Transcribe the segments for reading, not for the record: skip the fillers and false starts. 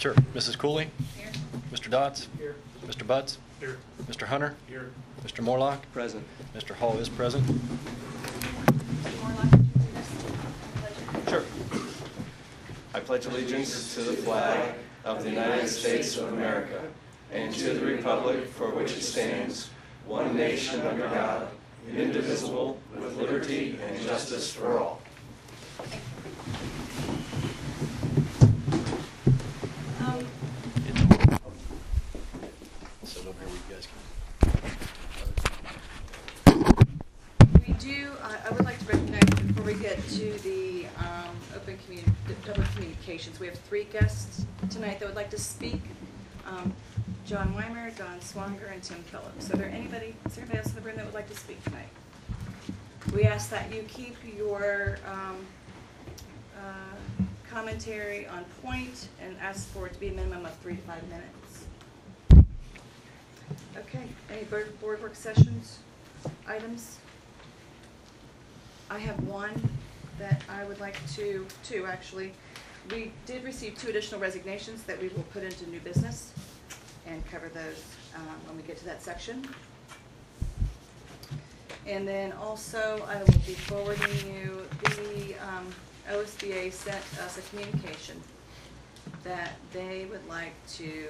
Sure. Mrs. Cooley? Here. Mr. Dodds? Here. Mr. Butts? Here. Mr. Hunter? Here. Mr. Morlock? Present. Mr. Hall is present. Mr. Morlock, would you lead us? Sure. I pledge allegiance to the flag of the United States of America and to the republic for which it stands, one nation under God, indivisible, with liberty and justice for all. Sit over here where you guys I would like to recognize, before we get to the public communications, we have 3 guests tonight that would like to speak. John Weimer, Don Swanger, and Tim Phillips. Is there anybody else in the room that would like to speak tonight? We ask that you keep your commentary on point and ask for it to be a minimum of 3 to 5 minutes. Okay, any board work sessions items? I have one that I would like two actually. We did receive 2 additional resignations that we will put into new business and cover those when we get to that section. And then also I will be forwarding you the OSBA sent us a communication that they would like to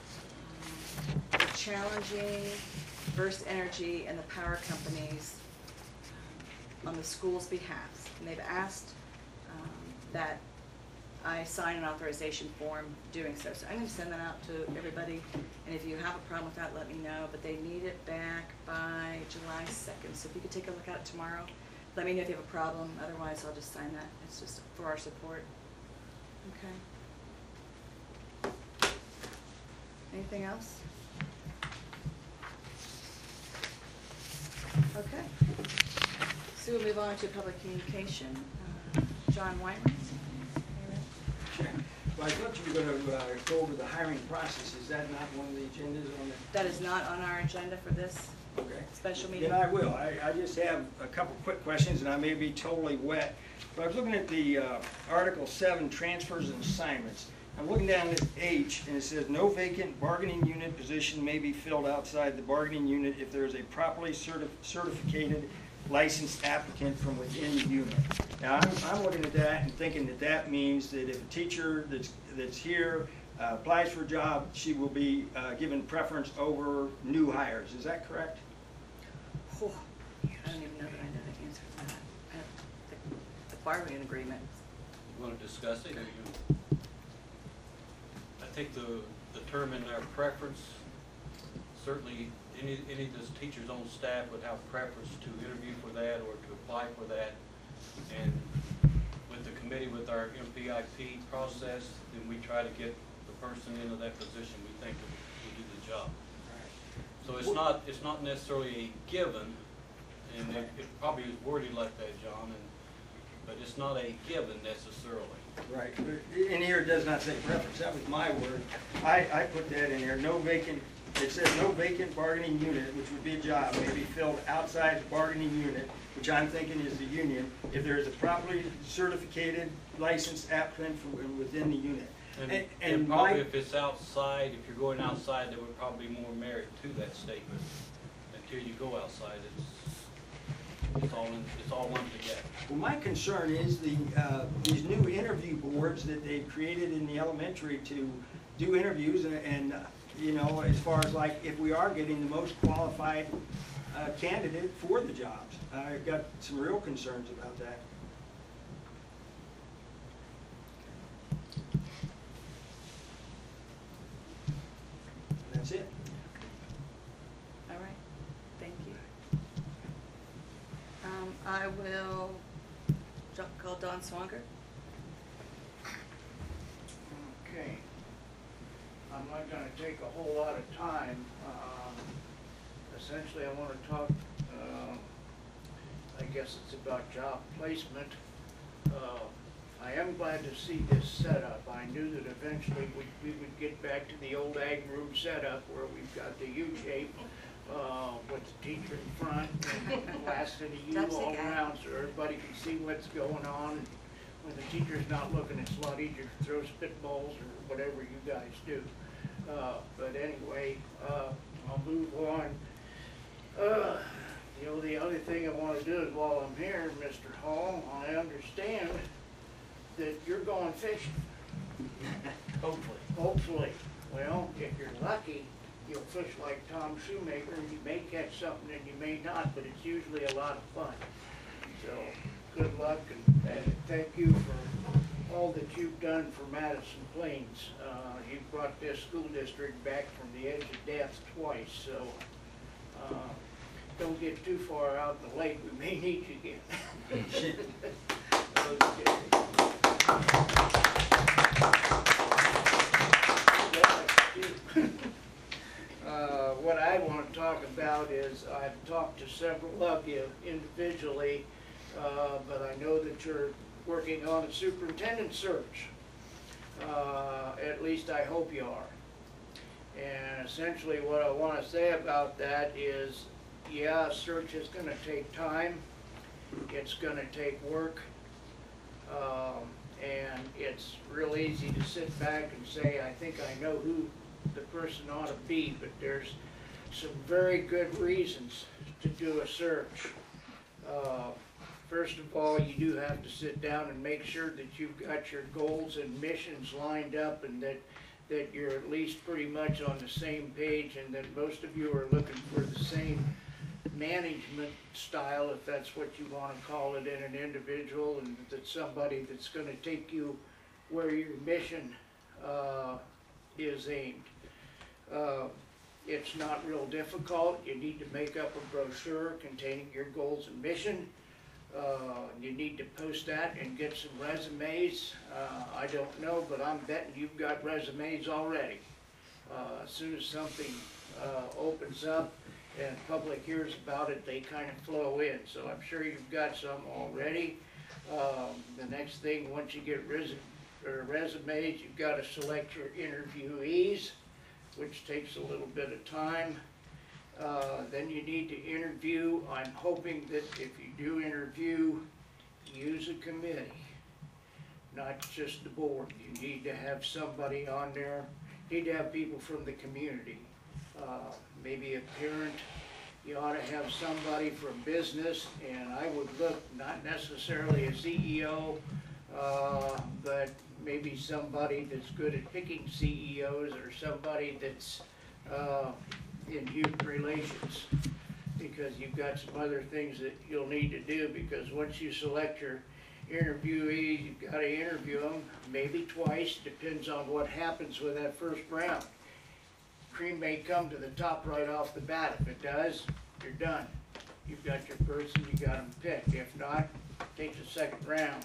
challenging First Energy and the power companies on the school's behalf. And they've asked that I sign an authorization form doing so. So I'm going to send that out to everybody. And if you have a problem with that, let me know. But they need it back by July 2nd. So if you could take a look at it tomorrow, let me know if you have a problem. Otherwise, I'll just sign that. It's just for our support. Okay. Anything else? Okay. So we'll move on to public communication. John Weimer. Sure. Well, I thought you were going to go over the hiring process. Is that not one of the agendas on the... That is not on our agenda for this Okay. special meeting. Then I will. I just have a couple quick questions, and I may be totally wet. But I was looking at the Article 7, Transfers and Assignments. I'm looking down at H, and it says, no vacant bargaining unit position may be filled outside the bargaining unit if there is a properly certificated licensed applicant from within the unit. Now, I'm looking at that and thinking that that means that if a teacher that's here applies for a job, she will be given preference over new hires. Is that correct? Oh, I don't even know that I know the answer to that. I have the bargaining agreement. You want to discuss it? Or I think the term in there, preference, certainly any of the teachers on staff would have preference to interview for that or to apply for that. And with the committee, with our MPIP process, then we try to get the person into that position we think will do the job. So it's not necessarily a given, and it probably is worded like that, John, but it's not a given necessarily. Right. In here, it does not say preference. That was my word. I put that in here. No vacant. It says no vacant bargaining unit, which would be a job, may be filled outside the bargaining unit, which I'm thinking is the union, if there is a properly certificated licensed applicant from within the unit. And probably if it's outside, if you're going outside, there would probably be more merit to that statement. Until you go outside, it's all lumped together. Well, my concern is these new interview boards that they've created in the elementary to do interviews and you know, as far as like if we are getting the most qualified candidate for the jobs. I've got some real concerns about that. And that's it. All right. Thank you. I will call Don Swanger. Okay. I'm not going to take a whole lot of time. Essentially, I want to talk, I guess it's about job placement. I am glad to see this setup. I knew that eventually we would get back to the old ag room setup where we've got the U-shape with the teacher in front and the last of the U all around so everybody can see what's going on. when the teacher's not looking, it's a lot easier to throw spitballs or whatever you guys do. But anyway, I'll move on. You know, the other thing I want to do is while I'm here, Mr. Hall, I understand that you're going fishing. Hopefully. Hopefully. Well, if you're lucky, you'll fish like Tom Shoemaker. You may catch something and you may not, but it's usually a lot of fun. So, good luck and thank you for all that you've done for Madison Plains. You've brought this school district back from the edge of death twice, so don't get too far out in the lake. We may need you again. What I want to talk about is I've talked to several of you individually, but I know that you're working on a superintendent search. At least I hope you are. And essentially what I want to say about that is, yeah, a search is going to take time. It's going to take work. And it's real easy to sit back and say, I think I know who the person ought to be, but there's some very good reasons to do a search. First of all, you do have to sit down and make sure that you've got your goals and missions lined up and that you're at least pretty much on the same page and that most of you are looking for the same management style, if that's what you want to call it, in an individual, and that somebody that's going to take you where your mission is aimed. It's not real difficult. You need to make up a brochure containing your goals and mission. You need to post that and get some resumes. I don't know, but I'm betting you've got resumes already. As soon as something opens up and public hears about it, they kind of flow in. So I'm sure you've got some already. The next thing, once you get resumes, you've got to select your interviewees, which takes a little bit of time. Then you need to interview. I'm hoping that if you do interview, use a committee, not just the board. You need to have somebody on there. You need to have people from the community. Maybe a parent. You ought to have somebody from business, and I would look not necessarily a CEO, but maybe somebody that's good at picking CEOs or somebody that's in human relations, because you've got some other things that you'll need to do, because once you select your interviewees, you've got to interview them maybe twice, depends on what happens with that first round. Cream may come to the top right off the bat. If it does, you're done. You've got your person, you got them picked. If not, take the second round.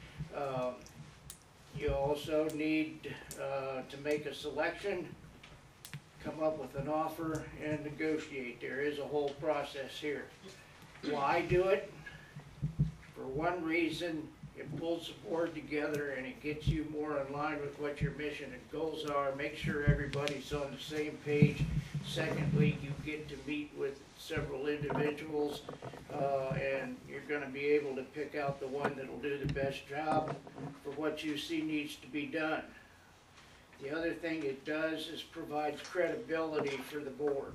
You also need to make a selection, come up with an offer, and negotiate. There is a whole process here. Why do it? For one reason, it pulls the board together and it gets you more in line with what your mission and goals are. Make sure everybody's on the same page. Secondly, you get to meet with several individuals and you're going to be able to pick out the one that'll do the best job for what you see needs to be done. The other thing it does is provides credibility for the board.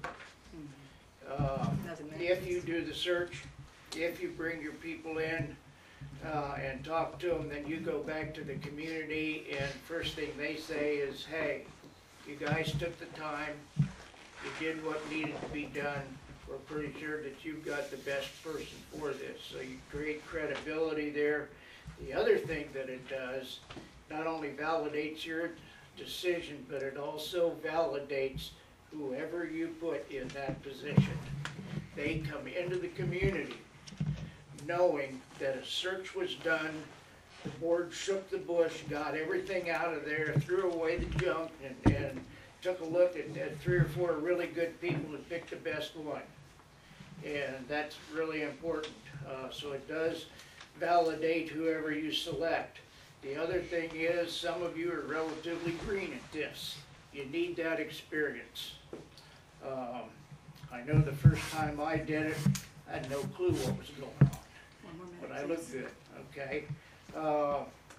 If you do the search, if you bring your people in and talk to them, then you go back to the community and first thing they say is, hey, you guys took the time, you did what needed to be done, we're pretty sure that you've got the best person for this. So you create credibility there. The other thing that it does, not only validates your decision, but it also validates whoever you put in that position. They come into the community knowing that a search was done, the board shook the bush, got everything out of there, threw away the junk, and took a look at 3 or 4 really good people and picked the best one. And that's really important. So it does validate whoever you select. The other thing is, some of you are relatively green at this. You need that experience. I know the first time I did it, I had no clue what was going on. But I looked good, okay?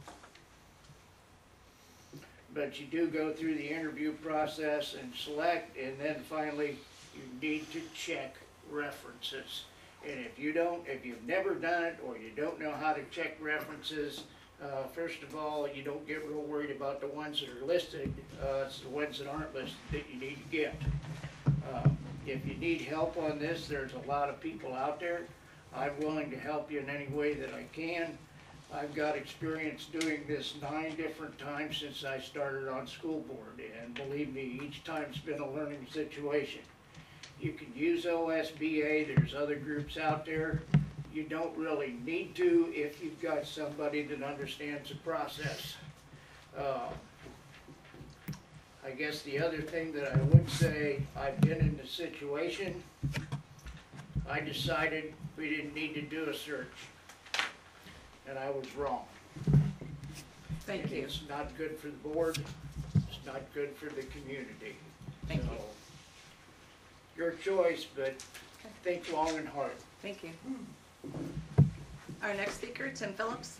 but you do go through the interview process and select, and then finally, you need to check references. And if you've never done it, or you don't know how to check references, first of all, you don't get real worried about the ones that are listed. It's the ones that aren't listed that you need to get. If you need help on this, there's a lot of people out there. I'm willing to help you in any way that I can. I've got experience doing this 9 different times since I started on school board, and believe me, each time's been a learning situation. You can use OSBA, there's other groups out there. You don't really need to if you've got somebody that understands the process. I guess the other thing that I would say, I've been in the situation, I decided we didn't need to do a search, and I was wrong. Thank And you. it's not good for the board, it's not good for the community. Thank you. So, your choice, but think long and hard. Thank you. Our next speaker, Tim Phillips.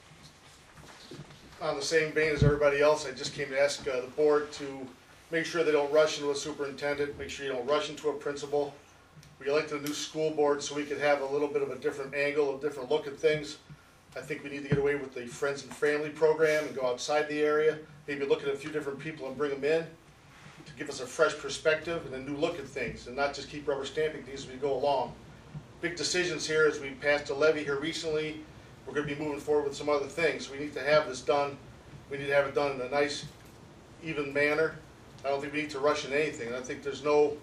On the same vein as everybody else, I just came to ask the board to make sure they don't rush into a superintendent, make sure you don't rush into a principal. We elected a new school board so we could have a little bit of a different angle, a different look at things. I think we need to get away with the Friends and Family program and go outside the area, maybe look at a few different people and bring them in to give us a fresh perspective and a new look at things, and not just keep rubber stamping things as we go along. Big decisions here as we passed a levy here recently. We're going to be moving forward with some other things. We need to have this done. We need to have it done in a nice, even manner. I don't think we need to rush into anything. I think there's no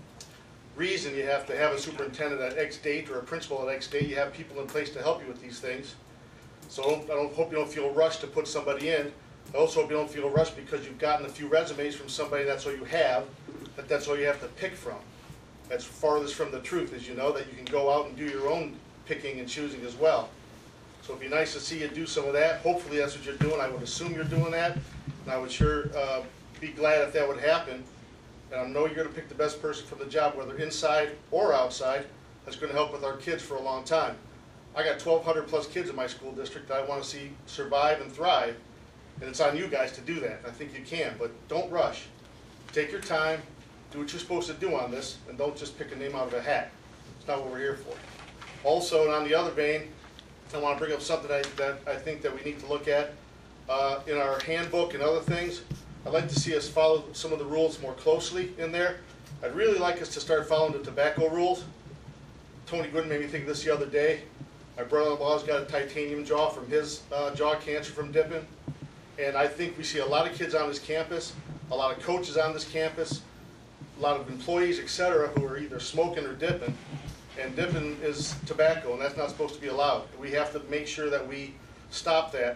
reason you have to have a superintendent at X date or a principal at X date. You have people in place to help you with these things. So I hope you don't feel rushed to put somebody in. I also hope you don't feel rushed because you've gotten a few resumes from somebody, that's all you have, that's all you have to pick from. That's farthest from the truth, as you know, that you can go out and do your own picking and choosing as well. So it'd be nice to see you do some of that. Hopefully that's what you're doing. I would assume you're doing that, and I would sure be glad if that would happen. And I know you're going to pick the best person for the job, whether inside or outside. That's going to help with our kids for a long time. I got 1,200 plus kids in my school district that I want to see survive and thrive, and it's on you guys to do that. I think you can, but don't rush. Take your time, do what you're supposed to do on this, and don't just pick a name out of a hat. It's not what we're here for. Also, and on the other vein, I want to bring up something that I think that we need to look at in our handbook and other things. I'd like to see us follow some of the rules more closely in there. I'd really like us to start following the tobacco rules. Tony Gooden made me think of this the other day. My brother-in-law's got a titanium jaw from his jaw cancer from dipping. And I think we see a lot of kids on this campus, a lot of coaches on this campus, a lot of employees, etc., who are either smoking or dipping. And dipping is tobacco, and that's not supposed to be allowed. We have to make sure that we stop that.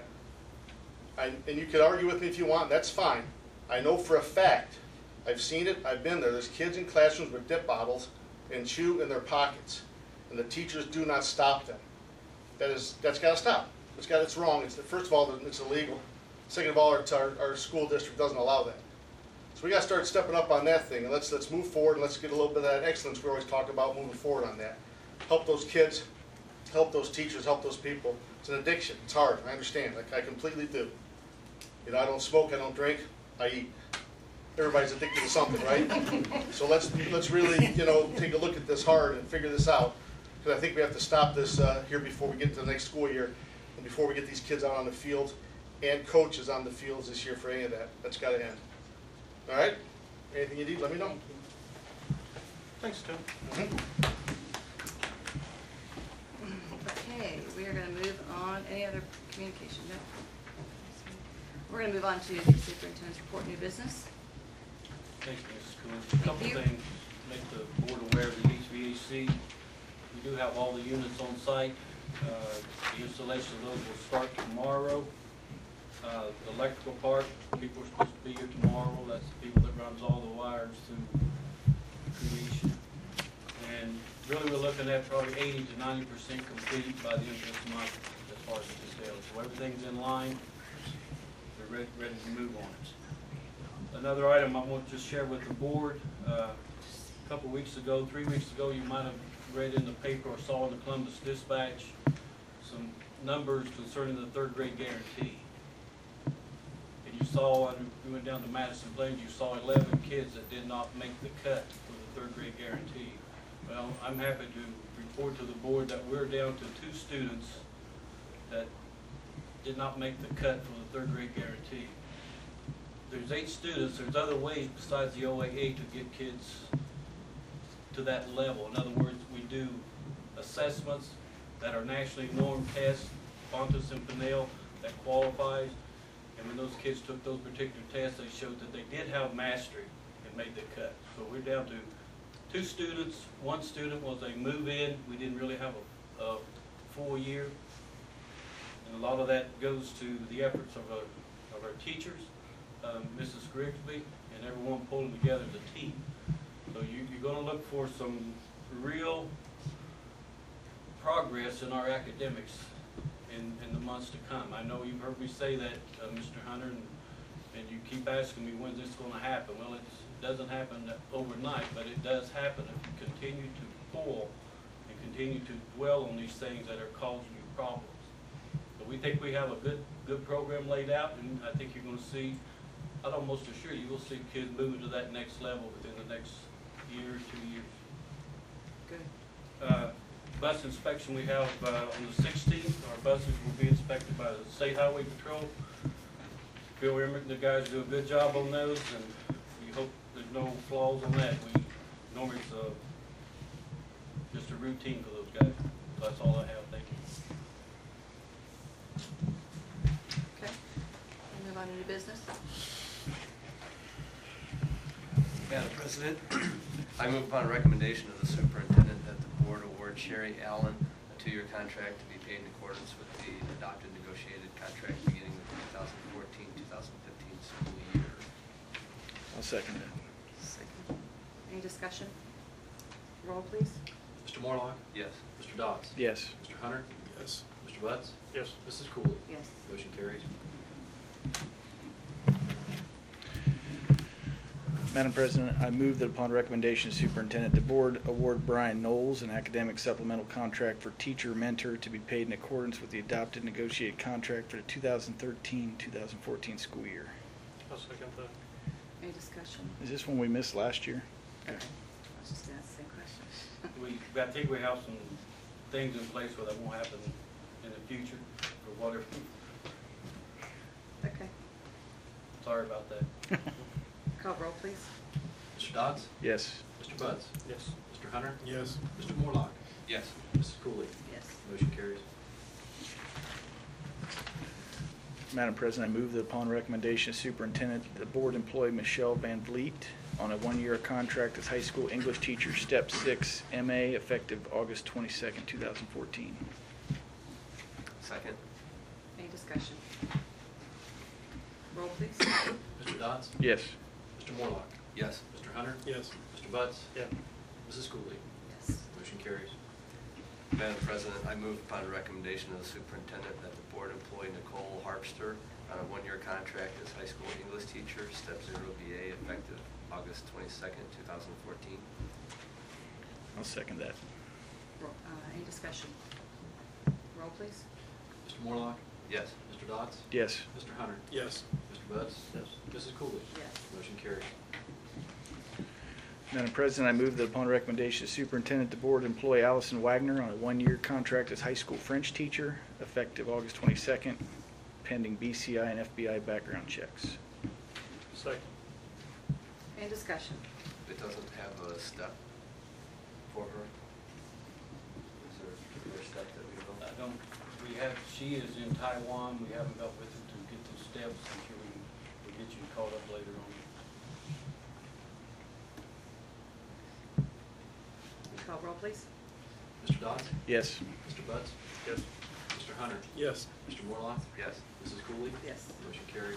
And you can argue with me if you want, that's fine. I know for a fact, I've seen it, I've been there. There's kids in classrooms with dip bottles and chew in their pockets, and the teachers do not stop them. That's got to stop. It's wrong. First of all, it's illegal. Second of all, our school district doesn't allow that. So we got to start stepping up on that thing, and let's move forward, and let's get a little bit of that excellence we always talk about, moving forward on that. Help those kids, help those teachers, help those people. It's an addiction. It's hard. I understand. I completely do. You know, I don't smoke. I don't drink. I eat. Everybody's addicted to something, right? So let's really, take a look at this hard and figure this out, because I think we have to stop this here before we get into the next school year, and before we get these kids out on the field and coaches on the fields this year for any of that. That's got to end. All right? Anything you need, let me know. Thanks, Tim. Okay, we are going to move on. Any other communication? No. We're going to move on to the superintendent's report, new business. Thanks, Mrs. Coons. A couple you. things to make the board aware of the HVAC. We do have all the units on site. The installation of those will start tomorrow. The electrical part, people are supposed to be here tomorrow. That's the people that runs all the wires through creation. And really, we're looking at probably 80 to 90% complete by the end of this month as far as the sales. So everything's in line. They're ready to move on it. Another item I want to just share with the board. A couple weeks ago, 3 weeks ago, you might have read in the paper or saw in the Columbus Dispatch some numbers concerning the third grade guarantee. And you saw, and we went down to Madison Plains, you saw 11 kids that did not make the cut for the third grade guarantee. Well, I'm happy to report to the board that we're down to 2 students that did not make the cut for the third grade guarantee. There's 8 students, there's other ways besides the OAA to get kids to that level. In other words, we do assessments that are nationally normed tests, Pontus and Pinnell, that qualifies. And when those kids took those particular tests, they showed that they did have mastery and made the cut. So we're down to 2 students. 1 student was a move-in. We didn't really have a full year. And a lot of that goes to the efforts of our teachers, Mrs. Grigsby, and everyone pulling together as a team. So you're going to look for some real progress in our academics in the months to come. I know you've heard me say that, Mr. Hunter, and you keep asking me when's this going to happen. Well, it doesn't happen overnight, but it does happen if you continue to pull and continue to dwell on these things that are causing you problems. So we think we have a good program laid out, and I think you're going to see, I'd almost assure you will see kids moving to that next level within the next year, 2 years. Good. Bus inspection we have on the 16th. Our buses will be inspected by the State Highway Patrol. Bill Emmerich and the guys do a good job on those, and we hope there's no flaws on that. Normally it's just a routine for those guys. So that's all I have. Thank you. Okay. We'll move on to new business. Madam President, I move upon recommendation of the superintendent that the board award Sherry Allen a 2-year contract to be paid in accordance with the adopted negotiated contract beginning with the 2014-2015 school year. I'll second that. Second. Any discussion? Roll, please. Mr. Morlock? Yes. Mr. Dodds? Yes. Mr. Hunter? Yes. Mr. Butts? Yes. Mrs. Cooley? Yes. Motion carries. Madam President, I move that upon recommendation of superintendent, the board award Brian Knowles an academic supplemental contract for teacher mentor to be paid in accordance with the adopted negotiated contract for the 2013-2014 school year. I'll second that. Any discussion? Is this one we missed last year? Okay. I was just going to ask the same question. I think we have some things in place where that won't happen in the future or whatever. Okay. Sorry about that. Call roll, please. Mr. Dodds? Yes. Mr. Butts? Yes. Mr. Hunter? Yes. Mr. Morlock? Yes. Mrs. Cooley? Yes. Motion carries. Madam President, I move that upon recommendation of superintendent, the board employ Michelle Van Vliet on a 1-year contract as high school English teacher, step 6, MA, effective August 22nd, 2014. Second. Any discussion? Roll, please. Mr. Dodds? Yes. Mr. Morlock? Yes. Mr. Hunter? Yes. Mr. Butts? Yeah. Mrs. Cooley? Yes. Motion carries. Madam President, I move upon recommendation of the superintendent that the board employ Nicole Harpster on a 1-year contract as high school English teacher, step 0 BA, effective August 22nd, 2014. I'll second that. Any discussion? Roll, please. Mr. Morlock? Yes. Mr. Dodds? Yes. Mr. Hunter? Yes. Mr. Butts? Yes. Mrs. Cooley? Yes. Motion carries. Madam President, I move that upon recommendation of superintendent, the board employ Allison Wagner on a 1-year contract as high school French teacher, effective August 22nd, pending BCI and FBI background checks. Second. Any discussion? It doesn't have a step for her? Is there a step that we know? She is in Taiwan. We haven't got with her to get those steps. I'm sure we'll get you caught up later on. Call roll, please. Mr. Dodds? Yes. Mr. Butts? Yes. Mr. Hunter? Yes. Mr. Morlock? Yes. Mrs. Cooley? Yes. Motion carries.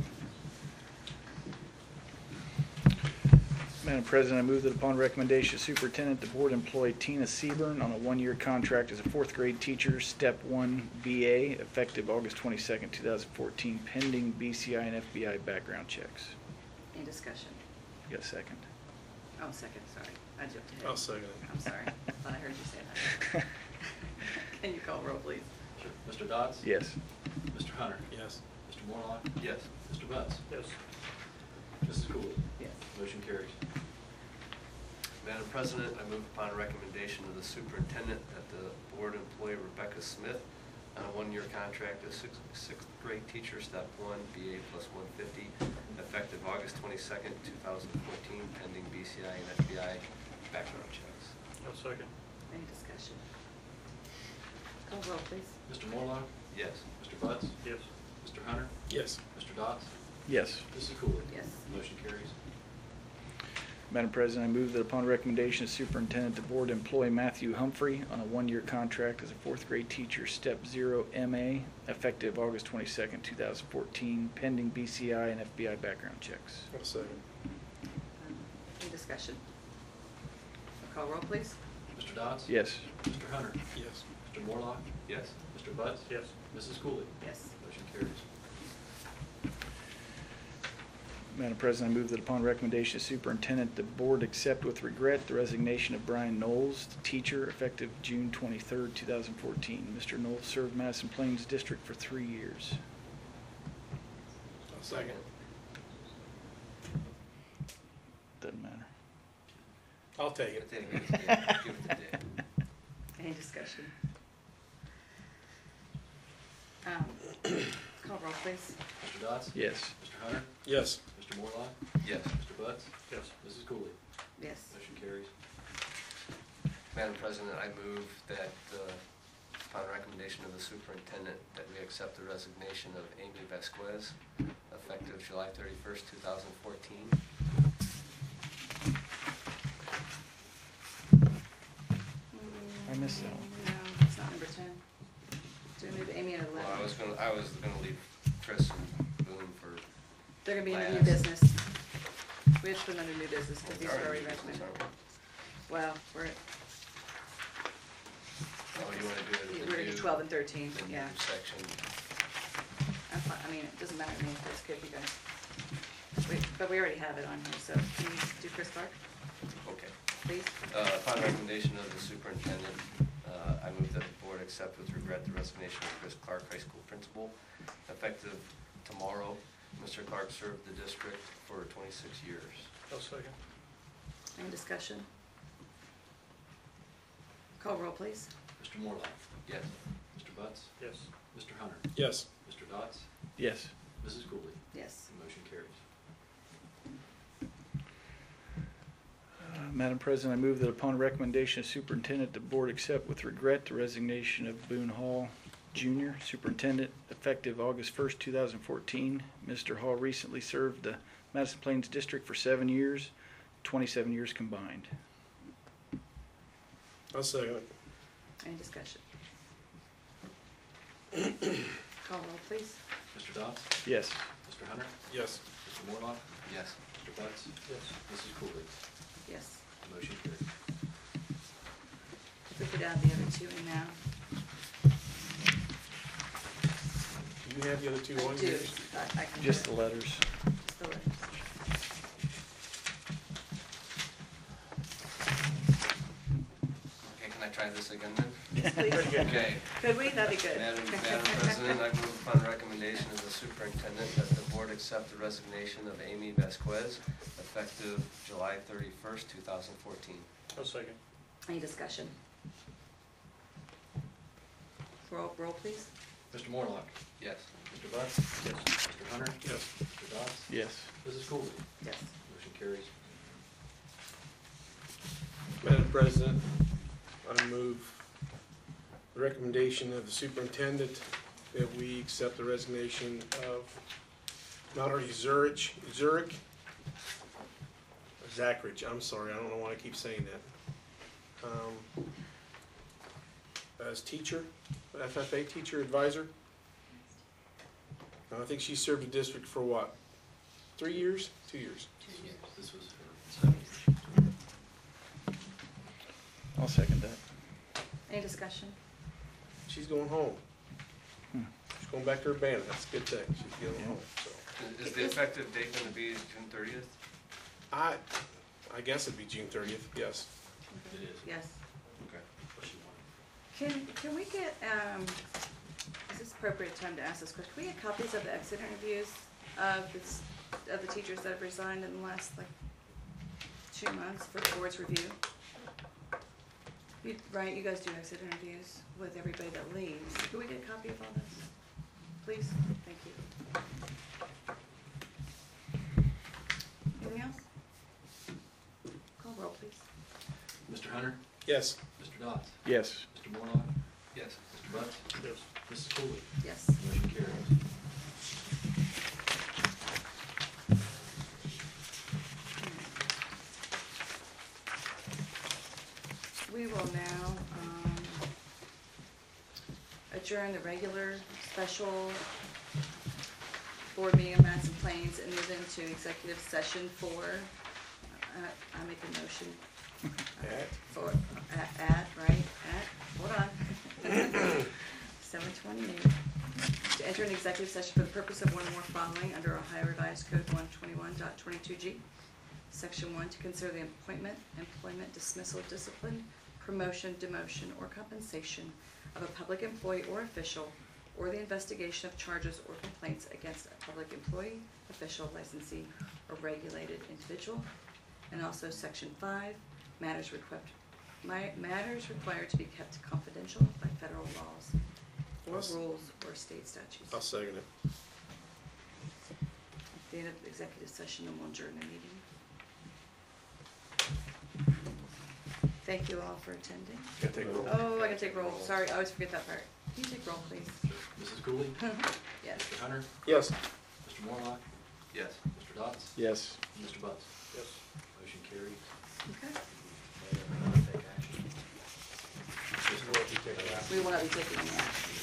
Madam President, I move that upon recommendation of superintendent, the board employ Tina Seaburn on a 1-year contract as a 4th grade teacher, step 1 BA, effective August 22nd, 2014, pending BCI and FBI background checks. Any discussion? You got a second? Oh, second, sorry. I jumped ahead. I'll second it. I'm sorry. I thought I heard you say that. Can you call roll, please? Sure. Mr. Dodds? Yes. Mr. Hunter? Yes. Mr. Mr. Morlock? Yes. Mr. Butts? Yes. Mrs. Cooley? Yes. Motion carries. Madam President, I move upon recommendation of the superintendent that the board employ Rebecca Smith on a one-year contract as sixth grade teacher, step 1, BA plus 150, effective August 22nd, 2014, pending BCI and FBI background checks. I'll second. Any discussion? Call roll, please. Mr. Morlock? Yes. Mr. Butts? Yes. Mr. Hunter? Yes. Mr. Dodds? Yes. Mrs. Cooley? Yes. Motion carries. Madam President, I move that upon recommendation of superintendent, the board employ Matthew Humphrey on a one-year contract as a fourth grade teacher, step 0 MA, effective August 22nd, 2014, pending BCI and FBI background checks. I'll second. Any discussion? Call roll, please. Mr. Dodds? Yes. Mr. Hunter? Yes. Mr. Morlock? Yes. Mr. Butts? Yes. Mrs. Cooley? Yes. Motion carries. Madam President, I move that upon recommendation of superintendent, the board accept with regret the resignation of Brian Knowles, teacher, effective June 23rd, 2014. Mr. Knowles served Madison Plains District for 3 years. I'll second. Doesn't matter. I'll take it. Give it to Dave. Any discussion? Call roll, please. Mr. Dodds? Yes. Mr. Hunter? Yes. Mr. Morlock? Yes. Mr. Butts? Yes. Mrs. Cooley? Yes. Motion carries. Madam President, I move that upon recommendation of the superintendent that we accept the resignation of Amy Vasquez, effective July 31st, 2014. I missed that one. No, it's not number 10. Do we move Amy at 11? Well, I was gonna leave Chris and Boone for. They're gonna be in the new last. business. We have to put them under new business because these are already recommended. Well, we're at, Oh, you wanna do it? we're at 12 and 13, The new yeah. section. I'm fine, I mean, it doesn't matter to me if it's good, you guys. But we already have it on here, so can you do Chris Clark, Okay. please? Upon recommendation of the superintendent, I move that the board accept with regret the resignation of Chris Clark, high school principal, effective tomorrow. Mr. Clark served the district for 26 years. I'll second. Any discussion? Call roll, please. Mr. Morlock? Yes. Mr. Butts? Yes. Mr. Hunter? Yes. Mr. Dodds? Yes. Mrs. Cooley? Yes. Motion carries. Madam President, I move that upon recommendation of superintendent, the board accept with regret the resignation of Boone Hall Jr., superintendent, effective August 1st, 2014. Mr. Hall recently served the Madison Plains District for 7 years, 27 years combined. I'll second it. Any discussion? Call roll, please. Mr. Dodds? Yes. Mr. Hunter? Yes. Mr. Morlock? Yes. Mr. Butts? Yes. Mrs. Cooley? Yes. Motion carries. If we could add the other two in now. Do you have the other two I on do. here? I can. Just the letters. Just the letters. Okay, can I try this again then? Yes, please. Okay. Could we? That'd be good. Madam President, I move upon recommendation of the superintendent that the board accept the resignation of Amy Vasquez, effective July 31st, 2014. I'll second. Any discussion? Roll, please. Mr. Morlock? Yes. Mr. Butts? Yes. Mr. Hunter? Yes. Mr. Dodds? Yes. Mrs. Cooley? Yes. Motion carries. Madam President, I move the recommendation of the superintendent that we accept the resignation of Mallory Zurich, Zachridge, I'm sorry, I don't know why I keep saying that. As teacher, FFA teacher advisor. I think she served the district for what, 3 years? 2 years? This was her 7 years. I'll second that. Any discussion? She's going home. She's going back to Urbana, that's a good thing, she's going home, so. Is the effective date going to be June 30th? I guess it'd be June 30th, yes. It is. Yes. Okay. What she wanted. Can we get, is this appropriate time to ask this question. Can we get copies of the exit interviews of the teachers that have resigned in the last, like, 2 months for the board's review? Right, you guys do exit interviews with everybody that leaves. Can we get a copy of all this? Please? Thank you. Anything else? Call roll, please. Mr. Hunter? Yes. Mr. Dodds? Yes. Mr. Morlock? Yes. Mr. Butts? Yes. Mrs. Cooley? Yes. Motion carries. We will now adjourn the regular special board meeting of Madison Plains and move into executive session for, I make a motion. For, hold on. 7:28. To enter an executive session for the purpose of one or more following under Ohio Revised Code 121.22G. Section 1, to consider the appointment, employment, dismissal, discipline, promotion, demotion, or compensation of a public employee or official, or the investigation of charges or complaints against a public employee, official, licensee, or regulated individual. And also Section 5, matters required to be kept confidential by federal laws or rules or state statutes. I'll second it. At the end of the executive session, and we'll adjourn the meeting. Thank you all for attending. Gotta take a roll. Oh, I can take roll. Sorry, I always forget that part. Can you take roll, please? Mrs. Cooley? Yes. Mr. Hunter? Yes. Mr. Morlock? Yes. Mr. Dodds? Yes. Mr. Butts? Yes. Motion carries. Okay. Take action. Just go ahead and take it out. We will not be taking any action.